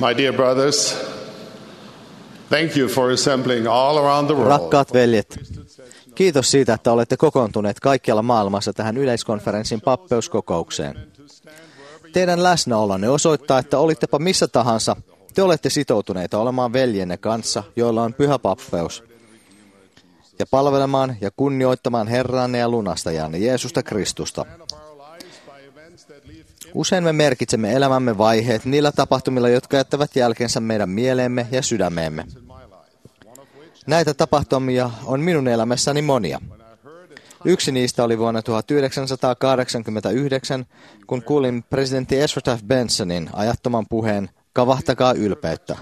My dear brothers, thank you for assembling all around the world. Rakkaat veljet, kiitos siitä, että olette kokoontuneet kaikkialla maailmassa tähän yleiskonferenssin pappeuskokoukseen. Teidän läsnäolonne osoittaa, että olittepa missä tahansa, te olette sitoutuneita olemaan veljenne kanssa, joilla on pyhä pappeus, ja palvelemaan ja kunnioittamaan Herranne ja lunastajanne Jeesusta Kristusta. Usein me merkitsemme elämämme vaiheet niillä tapahtumilla, jotka jättävät jälkensä meidän mieleemme ja sydämeemme. Näitä tapahtumia on minun elämässäni monia. Yksi niistä oli vuonna 1989, kun kuulin presidentti Ezra Taft Bensonin ajattoman puheen "Kavahtakaa ylpeyttä".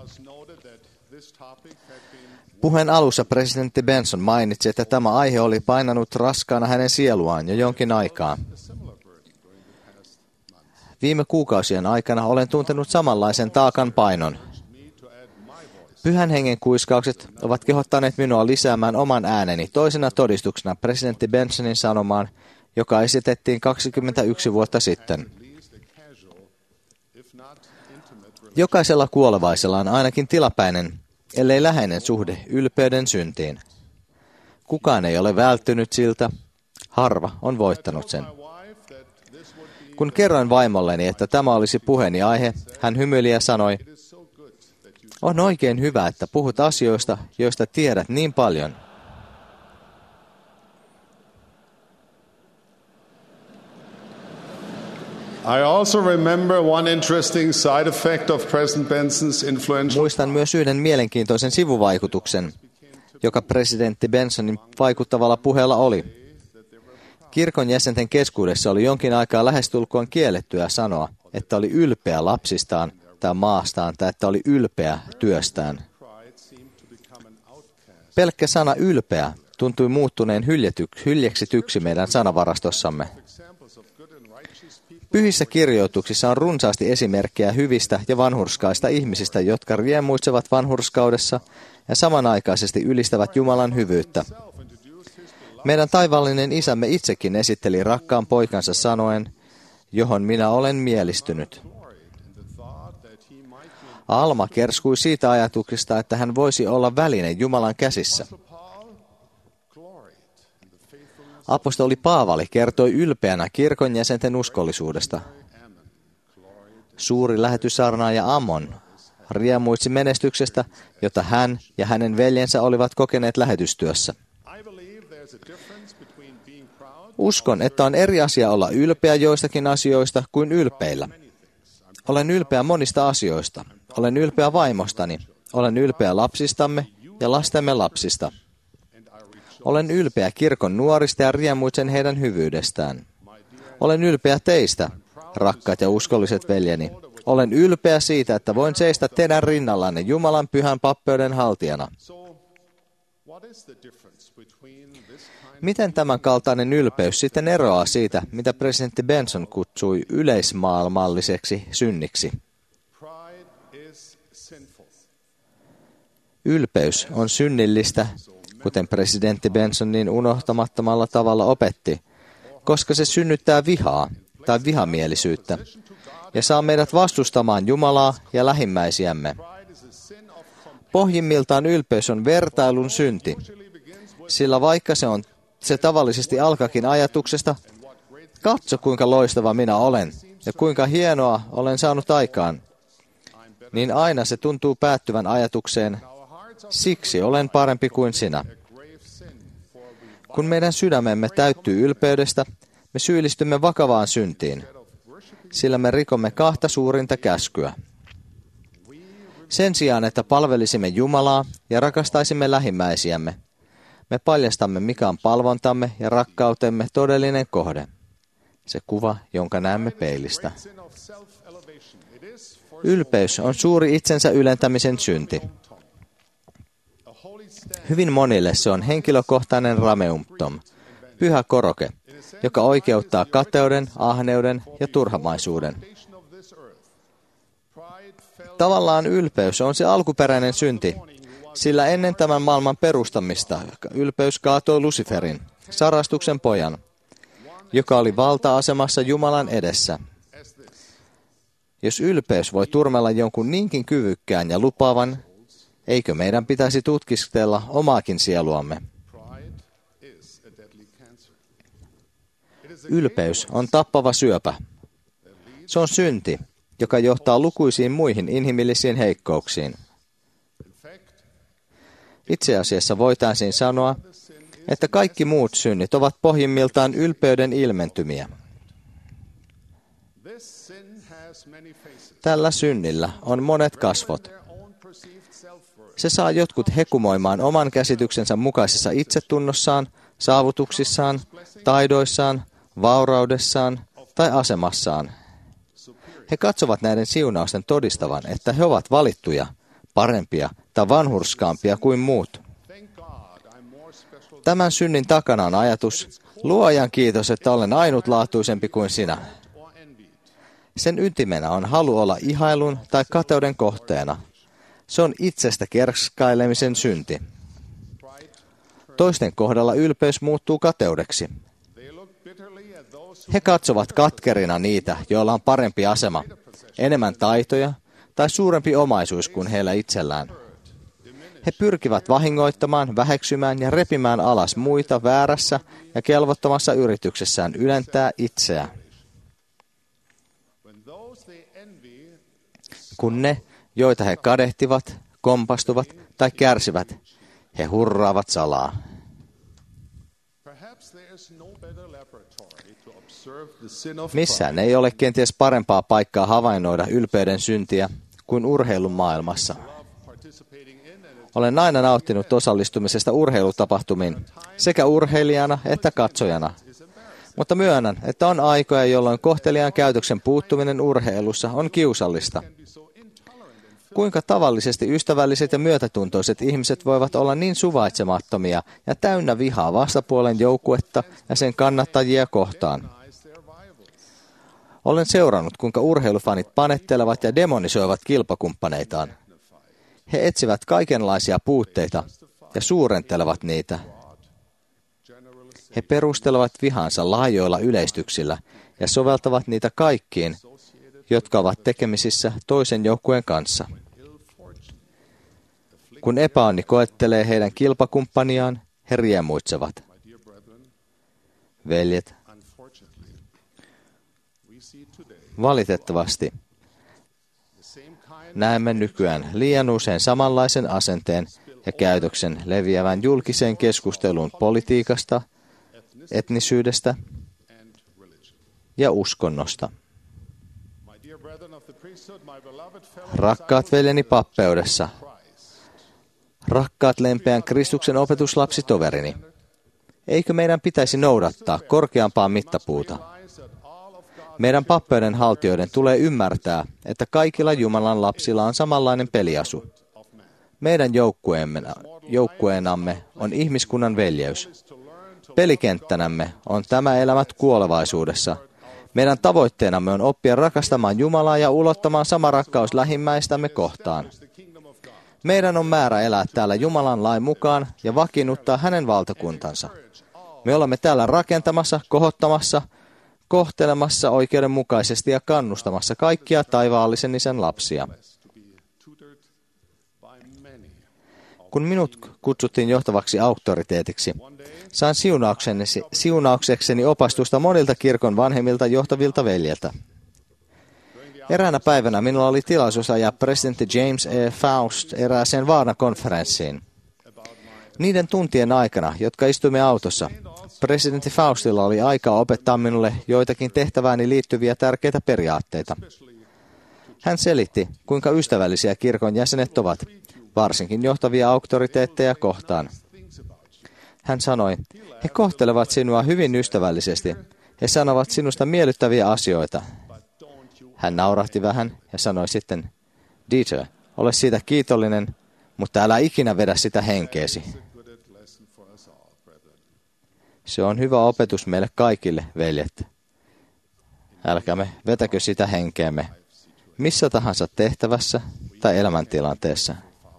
Puheen alussa presidentti Benson mainitsi, että tämä aihe oli painanut raskaana hänen sieluaan jo jonkin aikaa. Viime kuukausien aikana olen tuntenut samanlaisen taakan painon. Pyhän hengen kuiskaukset ovat kehottaneet minua lisäämään oman ääneni toisena todistuksena presidentti Bensonin sanomaan, joka esitettiin 21 vuotta sitten. Jokaisella kuolevaisella on ainakin tilapäinen, ellei läheinen suhde ylpeyden syntiin. Kukaan ei ole välttynyt siltä, harva on voittanut sen. Kun kerroin vaimolleni, että tämä olisi puheeni aihe, hän hymyili ja sanoi, "On oikein hyvä, että puhut asioista, joista tiedät niin paljon." I also remember one interesting side effect of President Benson's influential. Muistan myös yhden mielenkiintoisen sivuvaikutuksen, joka presidentti Bensonin vaikuttavalla puheella oli. Kirkon jäsenten keskuudessa oli jonkin aikaa lähestulkoon kiellettyä sanoa, että oli ylpeä lapsistaan tai maastaan tai että oli ylpeä työstään. Pelkkä sana ylpeä tuntui muuttuneen hyljeksityksi meidän sanavarastossamme. Pyhissä kirjoituksissa on runsaasti esimerkkejä hyvistä ja vanhurskaista ihmisistä, jotka riemuitsevat vanhurskaudessa ja samanaikaisesti ylistävät Jumalan hyvyyttä. Meidän taivaallinen isämme itsekin esitteli rakkaan poikansa sanoen, "Johon minä olen mielistynyt." Alma kerskui siitä ajatuksesta, että hän voisi olla väline Jumalan käsissä. Apostoli Paavali kertoi ylpeänä kirkon jäsenten uskollisuudesta. Suuri lähetyssaarnaaja Ammon riemuitsi menestyksestä, jota hän ja hänen veljensä olivat kokeneet lähetystyössä. Uskon, että on eri asia olla ylpeä joistakin asioista kuin ylpeillä. Olen ylpeä monista asioista. Olen ylpeä vaimostani. Olen ylpeä lapsistamme ja lastemme lapsista. Olen ylpeä kirkon nuorista ja riemuitsen heidän hyvyydestään. Olen ylpeä teistä, rakkaat ja uskolliset veljeni. Olen ylpeä siitä, että voin seistä teidän rinnallanne Jumalan pyhän pappeuden haltijana. Miten tämän kaltainen ylpeys sitten eroaa siitä, mitä presidentti Benson kutsui yleismaailmalliseksi synniksi? Ylpeys on synnillistä, kuten presidentti Benson niin unohtamattomalla tavalla opetti, koska se synnyttää vihaa tai vihamielisyyttä ja saa meidät vastustamaan Jumalaa ja lähimmäisiämme. Pohjimmiltaan ylpeys on vertailun synti, sillä vaikka se tavallisesti alkakin ajatuksesta, "Katso kuinka loistava minä olen ja kuinka hienoa olen saanut aikaan", niin aina se tuntuu päättyvän ajatukseen, "Siksi olen parempi kuin sinä". Kun meidän sydämemme täyttyy ylpeydestä, me syyllistymme vakavaan syntiin, sillä me rikomme kahta suurinta käskyä. Sen sijaan, että palvelisimme Jumalaa ja rakastaisimme lähimmäisiämme, me paljastamme, mikä on palvontamme ja rakkautemme todellinen kohde, se kuva, jonka näemme peilistä. Ylpeys on suuri itsensä ylentämisen synti. Hyvin monille se on henkilökohtainen rameumptom, pyhä koroke, joka oikeuttaa kateuden, ahneuden ja turhamaisuuden. Tavallaan ylpeys on se alkuperäinen synti, sillä ennen tämän maailman perustamista ylpeys kaatoi Luciferin, sarastuksen pojan, joka oli valta-asemassa Jumalan edessä. Jos ylpeys voi turmella jonkun niinkin kyvykkään ja lupaavan, eikö meidän pitäisi tutkiskella omaakin sieluamme? Ylpeys on tappava syöpä. Se on synti, joka johtaa lukuisiin muihin inhimillisiin heikkouksiin. Itse asiassa voitaisiin sanoa, että kaikki muut synnit ovat pohjimmiltaan ylpeyden ilmentymiä. Tällä synnillä on monet kasvot. Se saa jotkut hekumoimaan oman käsityksensä mukaisessa itsetunnossaan, saavutuksissaan, taidoissaan, vauraudessaan tai asemassaan. He katsovat näiden siunausten todistavan, että he ovat valittuja, parempia tai vanhurskaampia kuin muut. Tämän synnin takana on ajatus, luojan kiitos, että olen ainutlaatuisempi kuin sinä. Sen ytimenä on halu olla ihailun tai kateuden kohteena. Se on itsestä kerskailemisen synti. Toisten kohdalla ylpeys muuttuu kateudeksi. He katsovat katkerina niitä, joilla on parempi asema, enemmän taitoja tai suurempi omaisuus kuin heillä itsellään. He pyrkivät vahingoittamaan, väheksymään ja repimään alas muita väärässä ja kelvottomassa yrityksessään ylentää itseään. Kun ne, joita he kadehtivat, kompastuvat tai kärsivät, he hurraavat salaa. Missään ei ole kenties parempaa paikkaa havainnoida ylpeyden syntiä kuin urheilun maailmassa. Olen aina nauttinut osallistumisesta urheilutapahtumiin, sekä urheilijana että katsojana. Mutta myönnän, että on aikoja, jolloin kohteliaan käytöksen puuttuminen urheilussa on kiusallista. Kuinka tavallisesti ystävälliset ja myötätuntoiset ihmiset voivat olla niin suvaitsemattomia ja täynnä vihaa vastapuolen joukkuetta ja sen kannattajia kohtaan. Olen seurannut, kuinka urheilufanit panettelevat ja demonisoivat kilpakumppaneitaan. He etsivät kaikenlaisia puutteita ja suurentelevat niitä. He perustelevat vihansa laajoilla yleistyksillä ja soveltavat niitä kaikkiin, jotka ovat tekemisissä toisen joukkueen kanssa. Kun epäonni koettelee heidän kilpakumppaniaan, he riemuitsevat. Veljet, valitettavasti näemme nykyään liian usein samanlaisen asenteen ja käytöksen leviävän julkiseen keskusteluun politiikasta, etnisyydestä ja uskonnosta. Rakkaat veljeni pappeudessa, rakkaat lempeän Kristuksen opetuslapsitoverini, eikö meidän pitäisi noudattaa korkeampaa mittapuuta? Meidän pappeuden haltijoiden tulee ymmärtää, että kaikilla Jumalan lapsilla on samanlainen peliasu. Meidän joukkueenamme on ihmiskunnan veljeys. Pelikenttänämme on tämä elämät kuolevaisuudessa. Meidän tavoitteenamme on oppia rakastamaan Jumalaa ja ulottamaan sama rakkaus lähimmäistämme kohtaan. Meidän on määrä elää täällä Jumalan lain mukaan ja vakiinnuttaa hänen valtakuntansa. Me olemme täällä rakentamassa, kohottamassa, kohtelemassa oikeudenmukaisesti ja kannustamassa kaikkia taivaallisen Isän lapsia. Kun minut kutsuttiin johtavaksi auktoriteetiksi, sain siunauksekseni opastusta monilta kirkon vanhemmilta johtavilta veljeltä. Eräänä päivänä minulla oli tilaisuus ajaa presidentti James E. Faust erääseen Varna-konferenssiin. Niiden tuntien aikana, jotka istuimme autossa, presidentti Faustilla oli aikaa opettaa minulle joitakin tehtävääni liittyviä tärkeitä periaatteita. Hän selitti, kuinka ystävällisiä kirkon jäsenet ovat, varsinkin johtavia auktoriteetteja kohtaan. Hän sanoi, he kohtelevat sinua hyvin ystävällisesti. He sanovat sinusta miellyttäviä asioita. Hän naurahti vähän ja sanoi sitten, Dieter, ole siitä kiitollinen, mutta älä ikinä vedä sitä henkeesi. Se on hyvä opetus meille kaikille, veljet. Älkäämme vetäkö sitä henkeemme, missä tahansa tehtävässä tai elämäntilanteessa.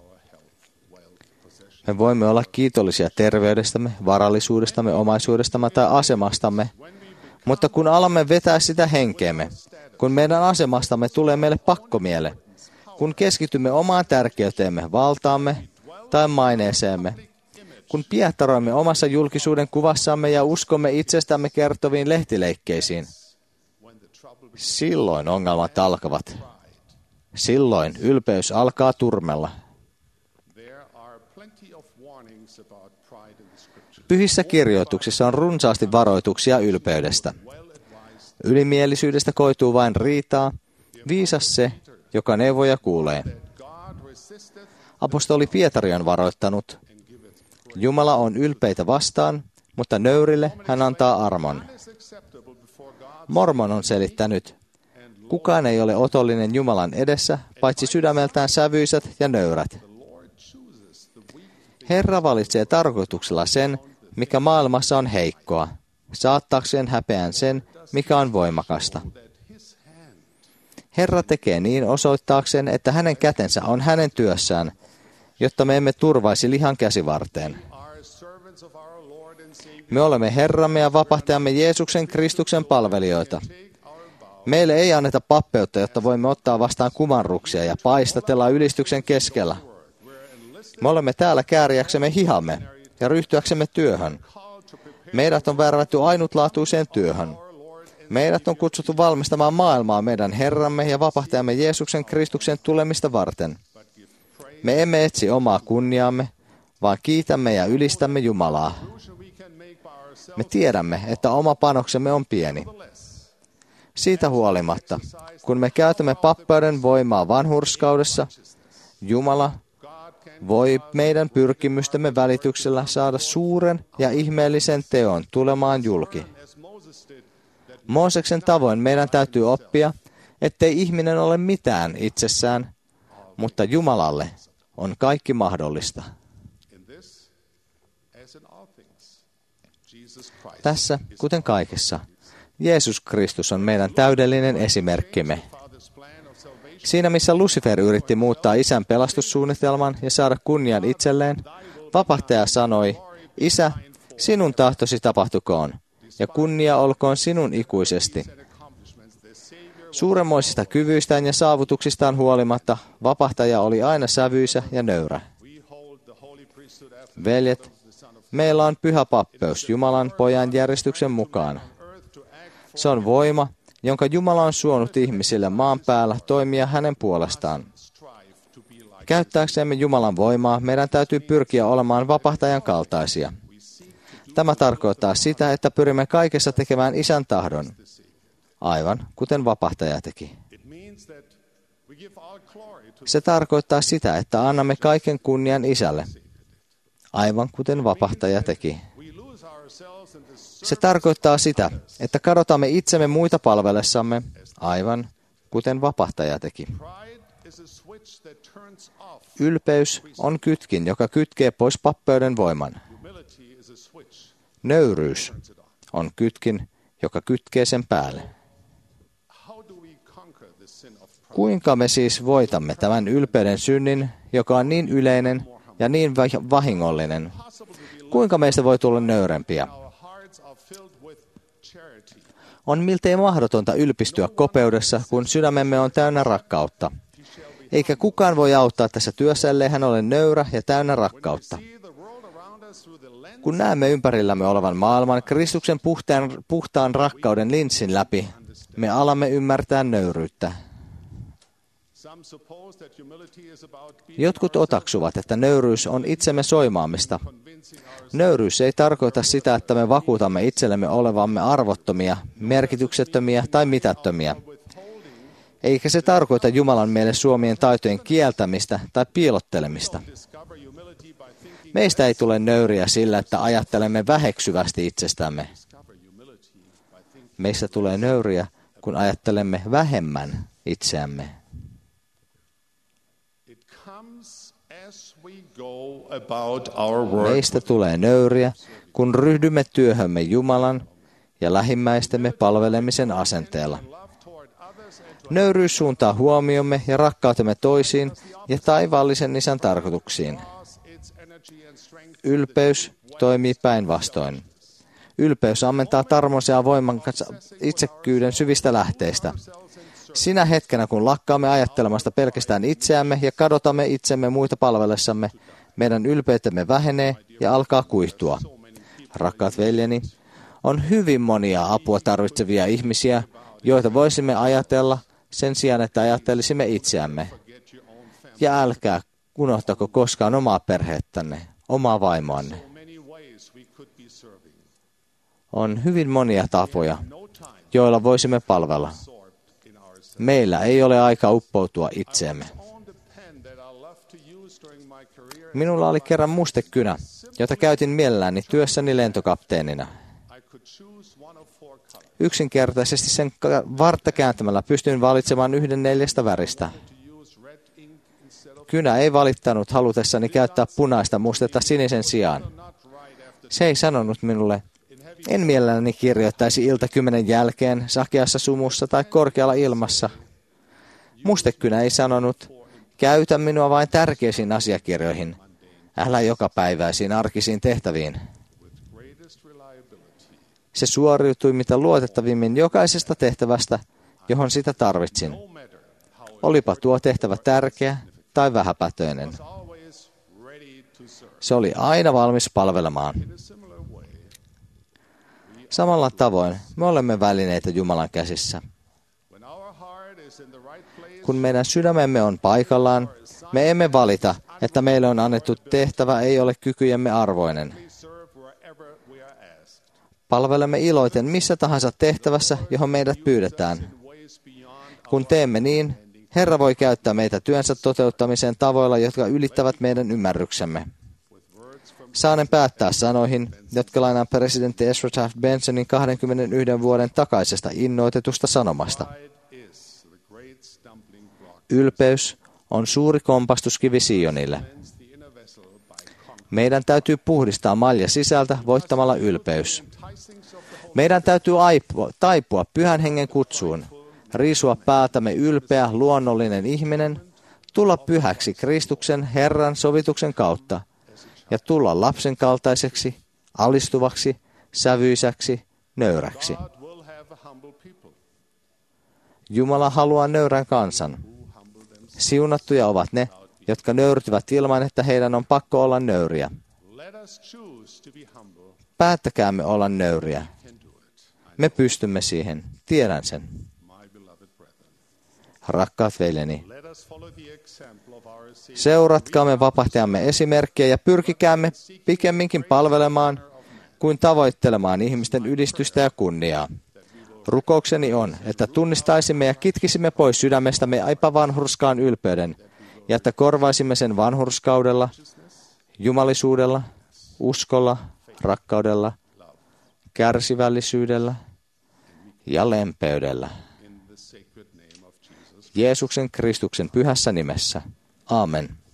Me voimme olla kiitollisia terveydestämme, varallisuudestamme, omaisuudestamme tai asemastamme, mutta kun alamme vetää sitä henkeemme, kun meidän asemastamme tulee meille pakkomiele, kun keskitymme omaan tärkeyteemme, valtaamme tai maineeseemme, kun piehtaroimme omassa julkisuuden kuvassamme ja uskomme itsestämme kertoviin lehtileikkeisiin. Silloin ongelmat alkavat. Silloin ylpeys alkaa turmella. Pyhissä kirjoituksissa on runsaasti varoituksia ylpeydestä. Ylimielisyydestä koituu vain riitaa, viisas se, joka neuvoja kuulee. Apostoli Pietari on varoittanut, Jumala on ylpeitä vastaan, mutta nöyrille hän antaa armon. Mormon on selittänyt, kukaan ei ole otollinen Jumalan edessä, paitsi sydämeltään sävyisät ja nöyrät. Herra valitsee tarkoituksella sen, mikä maailmassa on heikkoa, saattaakseen häpeän sen, mikä on voimakasta. Herra tekee niin osoittaakseen, että hänen kätensä on hänen työssään, jotta me emme turvaisi lihan käsivarteen. Me olemme Herramme ja vapahtajamme Jeesuksen Kristuksen palvelijoita. Meille ei anneta pappeutta, jotta voimme ottaa vastaan kumarruksia ja paistatella ylistyksen keskellä. Me olemme täällä kääriäksemme hihamme ja ryhtyäksemme työhön. Meidät on värvätty ainutlaatuiseen työhön. Meidät on kutsuttu valmistamaan maailmaa meidän Herramme ja vapahtajamme Jeesuksen Kristuksen tulemista varten. Me emme etsi omaa kunniaamme, vaan kiitämme ja ylistämme Jumalaa. Me tiedämme, että oma panoksemme on pieni. Siitä huolimatta, kun me käytämme pappeuden voimaa vanhurskaudessa, Jumala voi meidän pyrkimystemme välityksellä saada suuren ja ihmeellisen teon tulemaan julki. Mooseksen tavoin meidän täytyy oppia, ettei ihminen ole mitään itsessään, mutta Jumalalle on kaikki mahdollista. Tässä, kuten kaikessa, Jeesus Kristus on meidän täydellinen esimerkkimme. Siinä, missä Lucifer yritti muuttaa Isän pelastussuunnitelman ja saada kunnian itselleen, vapahtaja sanoi, Isä, sinun tahtosi tapahtukoon, ja kunnia olkoon sinun ikuisesti. Suuremmoisista kyvyistään ja saavutuksistaan huolimatta, vapahtaja oli aina sävyisä ja nöyrä. Veljet, meillä on pyhä pappeus Jumalan pojan järjestyksen mukaan. Se on voima, jonka Jumala on suonut ihmisille maan päällä toimia hänen puolestaan. Käyttääksemme Jumalan voimaa, meidän täytyy pyrkiä olemaan vapahtajan kaltaisia. Tämä tarkoittaa sitä, että pyrimme kaikessa tekemään Isän tahdon, aivan kuten vapahtaja teki. Se tarkoittaa sitä, että annamme kaiken kunnian Isälle, aivan kuten vapahtaja teki. Se tarkoittaa sitä, että kadotamme itsemme muita palvelessamme, aivan kuten vapahtaja teki. Ylpeys on kytkin, joka kytkee pois pappeuden voiman. Nöyryys on kytkin, joka kytkee sen päälle. Kuinka me siis voitamme tämän ylpeyden synnin, joka on niin yleinen ja niin vahingollinen? Kuinka meistä voi tulla nöyrempiä? On miltei mahdotonta ylpistyä kopeudessa, kun sydämemme on täynnä rakkautta. Eikä kukaan voi auttaa tässä työssä, ellei hän ole nöyrä ja täynnä rakkautta. Kun näemme ympärillämme olevan maailman Kristuksen puhtaan rakkauden linssin läpi, me alamme ymmärtää nöyryyttä. Jotkut otaksuvat, että nöyryys on itsemme soimaamista. Nöyryys ei tarkoita sitä, että me vakuutamme itsellemme olevamme arvottomia, merkityksettömiä tai mitättömiä. Eikä se tarkoita Jumalan meille suomien taitojen kieltämistä tai piilottelemista. Meistä ei tule nöyriä sillä, että ajattelemme väheksyvästi itsestämme. Meistä tulee nöyriä, kun ajattelemme vähemmän itseämme. Meistä tulee nöyriä, kun ryhdymme työhömme Jumalan ja lähimmäistemme palvelemisen asenteella. Nöyryys suuntaa huomiomme ja rakkautemme toisiin ja taivaallisen Isän tarkoituksiin. Ylpeys toimii päinvastoin. Ylpeys ammentaa tarmonsa ja voiman itsekkyyden syvistä lähteistä. Sinä hetkenä, kun lakkaamme ajattelemasta pelkästään itseämme ja kadotamme itsemme muita palvellessamme, meidän ylpeytemme vähenee ja alkaa kuihtua. Rakkaat veljeni, on hyvin monia apua tarvitsevia ihmisiä, joita voisimme ajatella sen sijaan, että ajattelisimme itseämme. Ja älkää unohtako koskaan omaa perhettänne, omaa vaimoanne. On hyvin monia tapoja, joilla voisimme palvella. Meillä ei ole aika uppoutua itseemme. Minulla oli kerran mustekynä, jota käytin mielelläni työssäni lentokapteenina. Yksinkertaisesti sen vartta kääntämällä pystyin valitsemaan 1 4 väristä. Kynä ei valittanut halutessani käyttää punaista mustetta sinisen sijaan. Se ei sanonut minulle, en mielelläni kirjoittaisi iltakymmenen jälkeen sakeassa sumussa tai korkealla ilmassa. Mustekynä ei sanonut, käytä minua vain tärkeisiin asiakirjoihin, älä jokapäiväisiin arkisiin tehtäviin. Se suoriutui mitä luotettavimmin jokaisesta tehtävästä, johon sitä tarvitsin. Olipa tuo tehtävä tärkeä tai vähäpätöinen. Se oli aina valmis palvelemaan. Samalla tavoin me olemme välineitä Jumalan käsissä. Kun meidän sydämemme on paikallaan, me emme valita, että meille on annettu tehtävä ei ole kykyjemme arvoinen. Palvelemme iloiten missä tahansa tehtävässä, johon meidät pyydetään. Kun teemme niin, Herra voi käyttää meitä työnsä toteuttamiseen tavoilla, jotka ylittävät meidän ymmärryksemme. Saanen päättää sanoihin, jotka lainaan presidentti Ezra Taft Bensonin 21 vuoden takaisesta innoitetusta sanomasta. Ylpeys on suuri kompastuskivi Sionille. Meidän täytyy puhdistaa malja sisältä voittamalla ylpeys. Meidän täytyy taipua Pyhän Hengen kutsuun, riisua päältämme ylpeä, luonnollinen ihminen, tulla pyhäksi Kristuksen Herran sovituksen kautta ja tulla lapsen kaltaiseksi, alistuvaksi, sävyisäksi, nöyräksi. Jumala haluaa nöyrän kansan. Siunattuja ovat ne, jotka nöyrtyvät ilman, että heidän on pakko olla nöyriä. Päättäkäämme olla nöyriä. Me pystymme siihen. Tiedän sen. Rakkaat veljeni, seuratkaamme vapahtajamme esimerkkiä ja pyrkikäämme pikemminkin palvelemaan kuin tavoittelemaan ihmisten ylistystä ja kunniaa. Rukoukseni on, että tunnistaisimme ja kitkisimme pois sydämestämme epävanhurskaan ylpeyden ja että korvaisimme sen vanhurskaudella, jumalisuudella, uskolla, rakkaudella, kärsivällisyydellä ja lempeydellä. Jeesuksen Kristuksen pyhässä nimessä. Aamen.